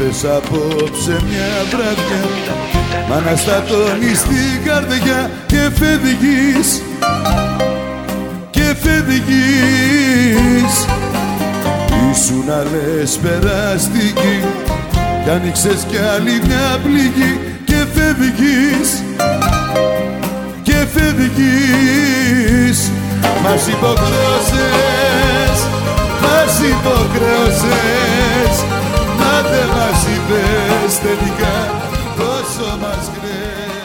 ήρθες απόψε μια βραδιά μ' αναστατώνεις στην καρδιά και φεύγεις, και φεύγεις. Ήσουν λες περαστική κι άνοιξες κι άλλη μια πληγή και φεύγεις, και φεύγεις. Μας υποχρεώσες, μας υποχρεώσες, μα δεν μας είπες τελικά πόσο μας χρειάζεται.